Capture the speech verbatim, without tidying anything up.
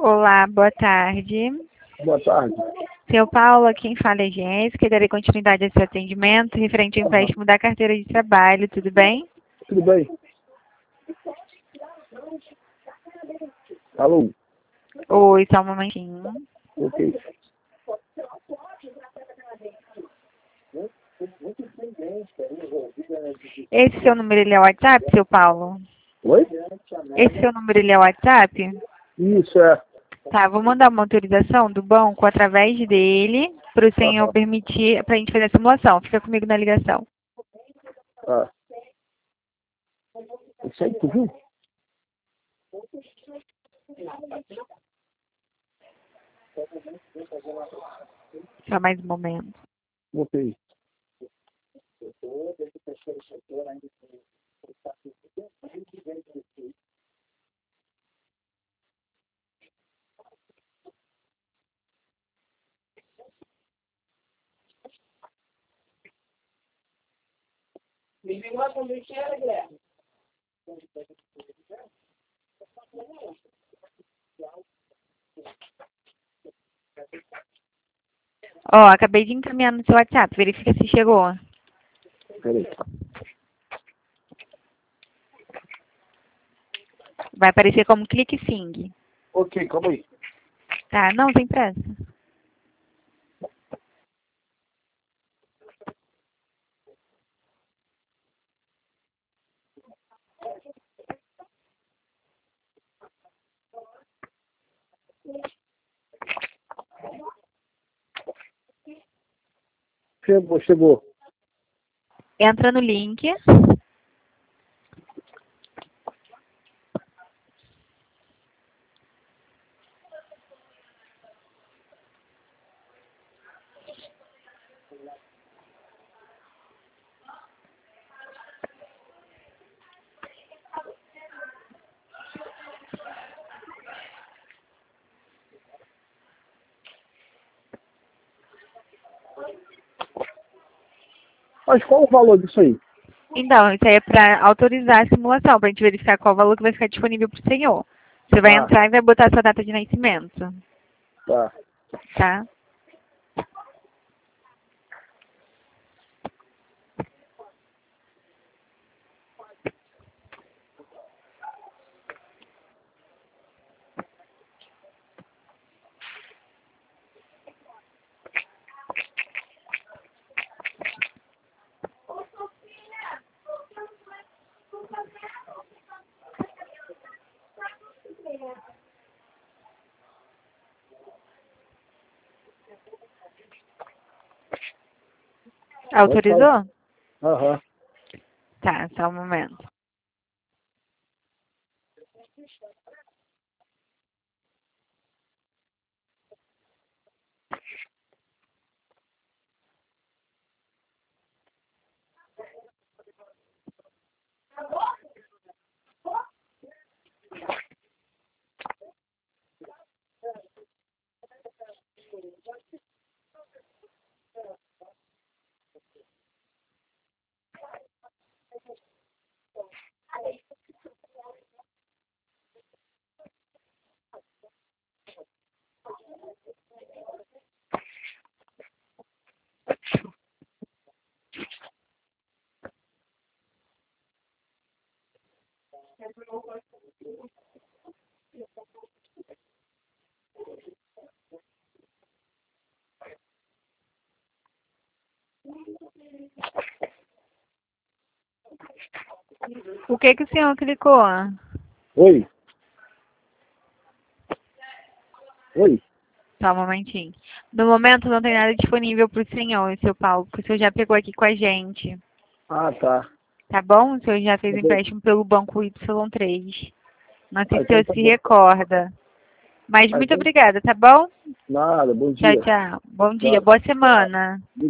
Olá, boa tarde. Boa tarde. Seu Paulo, quem fala é Jéssica, darei continuidade ao seu atendimento referente ao empréstimo da carteira de trabalho, tudo bem? Tudo bem? Alô? Oi, só um momentinho. Ok. Esse seu número ele é o WhatsApp, seu Paulo? Oi? Esse seu número ele é o WhatsApp? Isso, é. Tá, vou mandar uma autorização do banco através dele para o senhor Aham. permitir, para a gente fazer a simulação. Fica comigo na ligação. Ah. Isso aí, tu viu? Só mais um momento. Ok. Ó, acabei de encaminhar no seu WhatsApp, verifica se chegou. Peraí. Vai aparecer como clique Sing. Ok, calma aí. Tá, não, sem pressa. Chegou, chegou. Entra no link. Mas qual o valor disso aí? Então, isso aí é para autorizar a simulação, para a gente verificar qual valor que vai ficar disponível para o senhor. Você vai Ah, entrar e vai botar a sua data de nascimento, tá. tá? Pode falar. Autorizou? Aham. Tá, só um momento. O que que o senhor clicou? Oi. Oi. Só um momentinho. No momento não tem nada disponível para o senhor, seu Paulo, porque o senhor já pegou aqui com a gente. Ah, tá. Tá bom? O senhor já fez Tá o bom. empréstimo pelo banco Y três. Não sei Ah, se o então senhor tá se bom. recorda. Mas Ah, muito então obrigada, tá bom? nada. Bom Tchau, dia. tchau. Bom dia, Tchau. boa semana.